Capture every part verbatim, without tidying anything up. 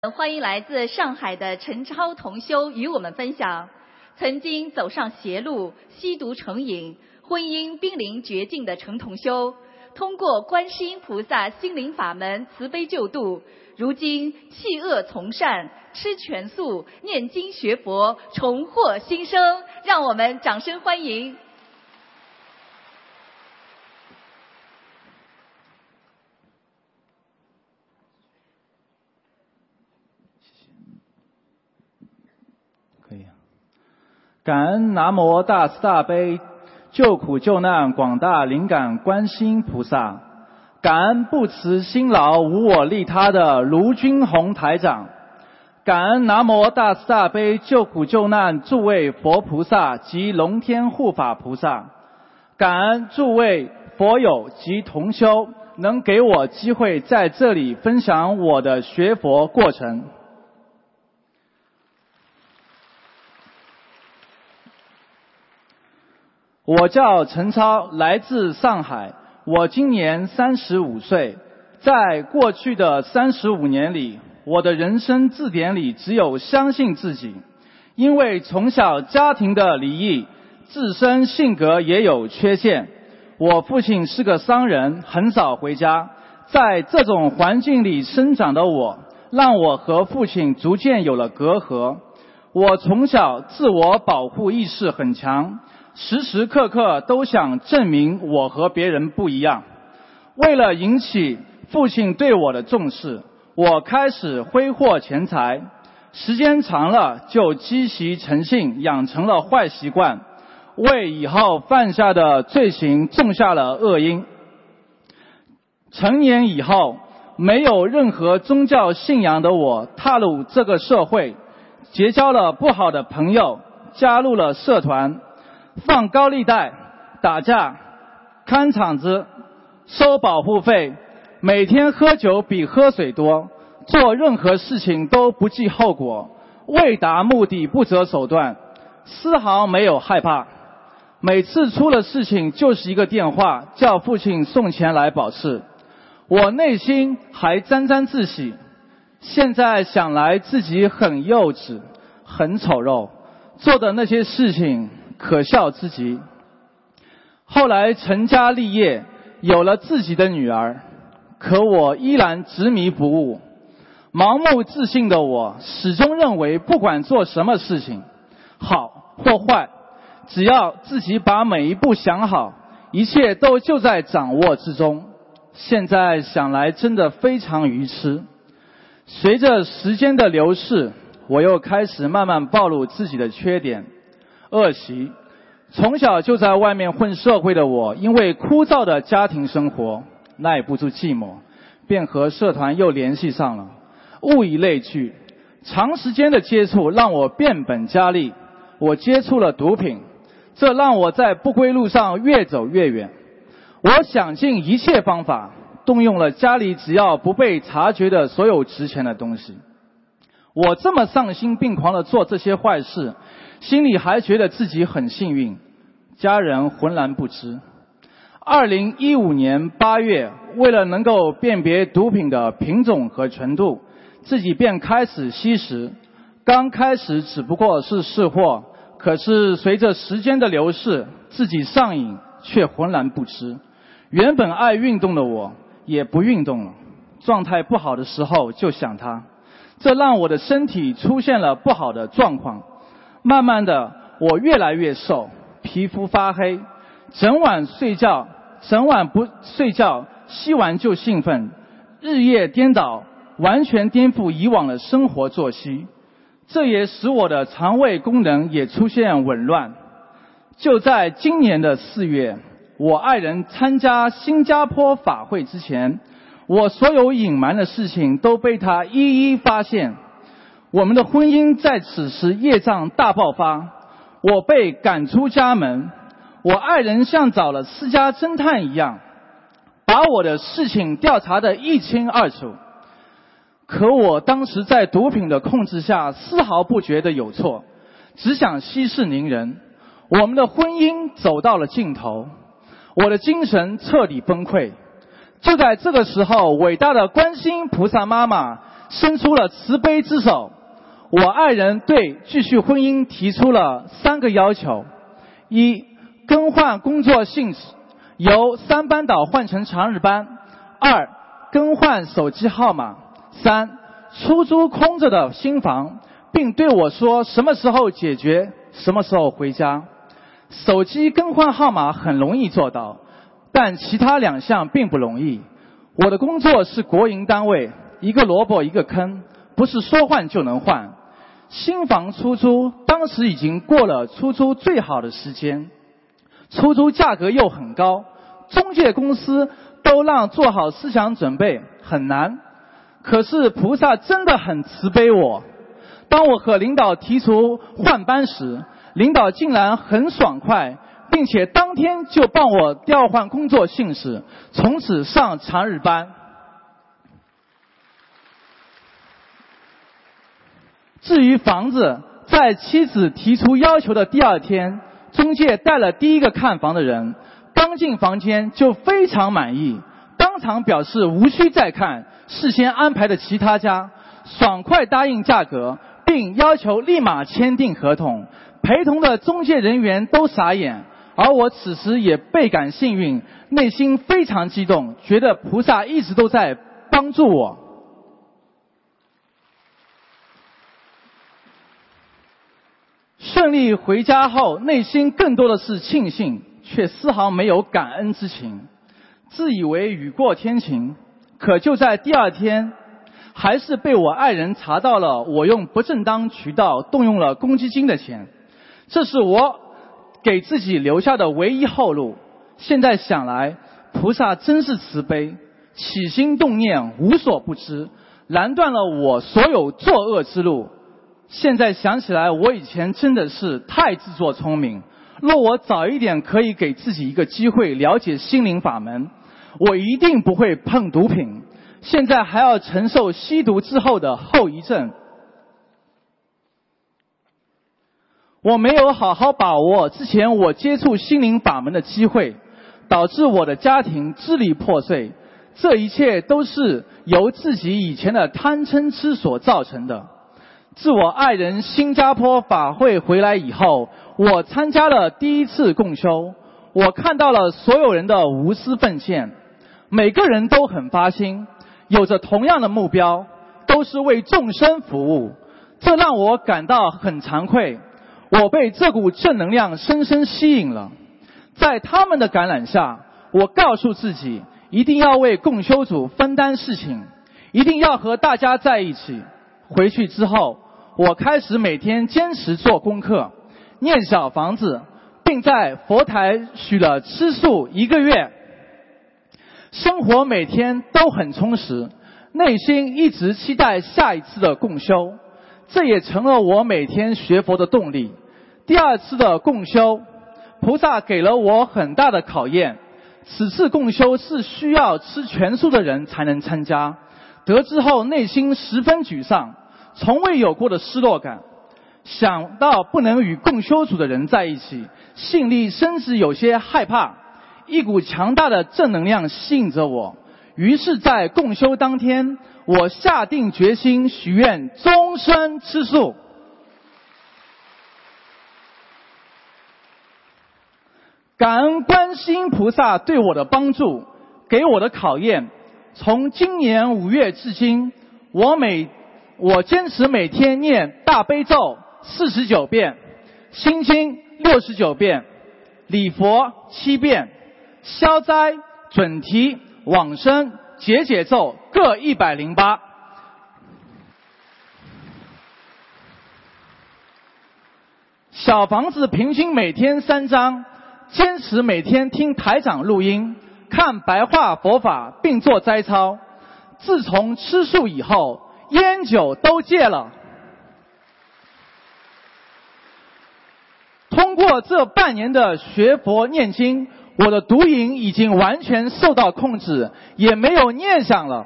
欢迎来自上海的陈超同修与我们分享，曾经走上邪路、吸毒成瘾、婚姻濒临绝境的陈同修，通过观世音菩萨心灵法门慈悲救度，如今弃恶从善，吃全素，念经学佛，重获新生。让我们掌声欢迎。 感恩南无大慈大悲救苦救难广大灵感观世音菩萨，感恩不辞辛劳无我利他的卢军宏台长，感恩南无大慈大悲救苦救难诸位佛菩萨及龙天护法菩萨，感恩诸位佛友及同修能给我机会在这里分享我的学佛过程。我叫陈超，来自上海，我今年三十五岁。在过去的三十五年里，我的人生字典里只有相信自己。因为从小家庭的离异，自身性格也有缺陷。我父亲是个商人，很少回家。在这种环境里生长的我，让我和父亲逐渐有了隔阂。我从小自我保护意识很强，时时刻刻都想证明我和别人不一样。为了引起父亲对我的重视，我开始挥霍钱财，时间长了就积习成性，养成了坏习惯，为以后犯下的罪行种下了恶因。成年以后，没有任何宗教信仰的我踏入这个社会，结交了不好的朋友，加入了社团，放高利贷、打架、看场子、收保护费，每天喝酒比喝水多，做任何事情都不计后果，为达目的不择手段，丝毫没有害怕。每次出了事情就是一个电话，叫父亲送钱来保释。我内心还沾沾自喜，现在想来自己很幼稚，很丑陋，做的那些事情可笑之极。后来成家立业，有了自己的女儿，可我依然执迷不悟。盲目自信的我始终认为，不管做什么事情，好或坏，只要自己把每一步想好，一切都就在掌握之中。现在想来真的非常愚痴。随着时间的流逝，我又开始慢慢暴露自己的缺点。恶习，从小就在外面混社会的我，因为枯燥的家庭生活耐不住寂寞，便和社团又联系上了。物以类聚，长时间的接触让我变本加厉。我接触了毒品，这让我在不归路上越走越远。我想尽一切方法，动用了家里只要不被察觉的所有值钱的东西。我这么丧心病狂地做这些坏事，心里还觉得自己很幸运，家人浑然不知。二零一五年八月，为了能够辨别毒品的品种和纯度，自己便开始吸食。刚开始只不过是试货，可是随着时间的流逝，自己上瘾却浑然不知。原本爱运动的我也不运动了，状态不好的时候就想它，这让我的身体出现了不好的状况。慢慢的，我越来越瘦，皮肤发黑，整晚睡觉，整晚不睡觉，吸完就兴奋，日夜颠倒，完全颠覆以往的生活作息。这也使我的肠胃功能也出现紊乱。就在今年的四月，我爱人参加新加坡法会之前，我所有隐瞒的事情都被他一一发现。我们的婚姻在此时业障大爆发，我被赶出家门。我爱人像找了私家侦探一样，把我的事情调查得一清二楚。可我当时在毒品的控制下，丝毫不觉得有错，只想息事宁人。我们的婚姻走到了尽头，我的精神彻底崩溃。就在这个时候，伟大的观世音菩萨妈妈伸出了慈悲之手。我爱人对继续婚姻提出了三个要求：一、更换工作性质，由三班倒换成长日班；二、更换手机号码；三、出租空着的新房，并对我说什么时候解决，什么时候回家。手机更换号码很容易做到，但其他两项并不容易。我的工作是国营单位，一个萝卜一个坑，不是说换就能换。新房出租，当时已经过了出租最好的时间，出租价格又很高，中介公司都让做好思想准备，很难。可是菩萨真的很慈悲我，当我和领导提出换班时，领导竟然很爽快，并且当天就帮我调换工作性质，从此上长日班。至于房子，在妻子提出要求的第二天，中介带了第一个看房的人，刚进房间就非常满意，当场表示无需再看，事先安排的其他家，爽快答应价格，并要求立马签订合同。陪同的中介人员都傻眼，而我此时也倍感幸运，内心非常激动，觉得菩萨一直都在帮助我。顺利回家后，内心更多的是庆幸，却丝毫没有感恩之情，自以为雨过天晴。可就在第二天，还是被我爱人查到了我用不正当渠道动用了公积金的钱，这是我给自己留下的唯一后路。现在想来，菩萨真是慈悲，起心动念无所不知，拦断了我所有作恶之路。现在想起来，我以前真的是太自作聪明，若我早一点可以给自己一个机会了解心灵法门，我一定不会碰毒品，现在还要承受吸毒之后的后遗症。我没有好好把握之前我接触心灵法门的机会，导致我的家庭支离破碎，这一切都是由自己以前的贪嗔痴所造成的。自我爱人新加坡法会回来以后，我参加了第一次共修，我看到了所有人的无私奉献，每个人都很发心，有着同样的目标，都是为众生服务，这让我感到很惭愧。我被这股正能量深深吸引了，在他们的感染下，我告诉自己一定要为共修组分担事情，一定要和大家在一起。回去之后，我开始每天坚持做功课，念小房子，并在佛台许了吃素一个月，生活每天都很充实，内心一直期待下一次的共修，这也成了我每天学佛的动力。第二次的共修，菩萨给了我很大的考验，此次共修是需要吃全素的人才能参加，得知后内心十分沮丧，从未有过的失落感，想到不能与共修组的人在一起，心里甚至有些害怕。一股强大的正能量吸引着我，于是在共修当天，我下定决心许愿终身吃素。感恩观世音菩萨对我的帮助，给我的考验。从今年五月至今，我每我坚持每天念大悲咒四十九遍，心经六十九遍，礼佛七遍，消灾准提往生解解咒各一百零八。小房子平均每天三张，坚持每天听台长录音，看白话佛法，并做斋操。自从吃素以后，烟酒都戒了。通过这半年的学佛念经，我的毒瘾已经完全受到控制，也没有念想了。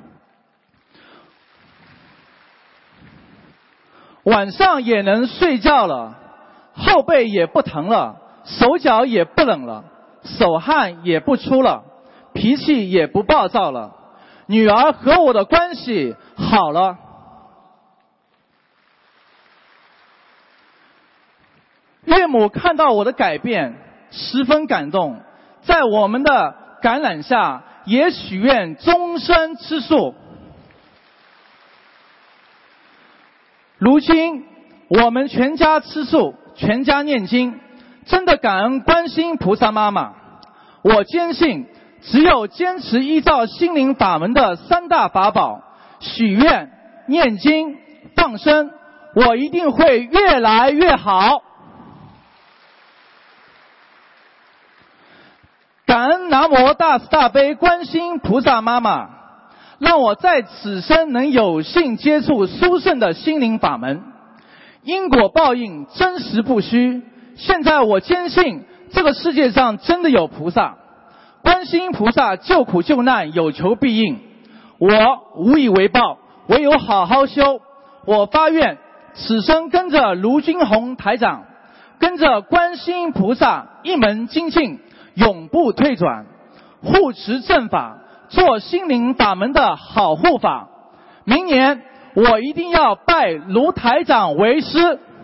晚上也能睡觉了，后背也不疼了，手脚也不冷了，手汗也不出了，脾气也不暴躁了。 女儿和我的关系好了。岳母看到我的改变，十分感动，在我们的感染下，也许愿终身吃素。如今我们全家吃素，全家念经，真的感恩观世音菩萨妈妈。我坚信，只有坚持依照心灵法门的三大法宝，许愿、念经、放生，我一定会越来越好。感恩南无大慈大悲观世音菩萨妈妈，让我在此生能有幸接触殊胜的心灵法门。因果报应真实不虚，现在我坚信这个世界上真的有菩萨，观世音菩萨救苦救难，有求必应。我无以为报，唯有好好修。我发愿此生跟着卢军宏台长，跟着观世音菩萨一门精进，永不退转，护持正法，做心灵法门的好护法。明年我一定要拜卢台长为师。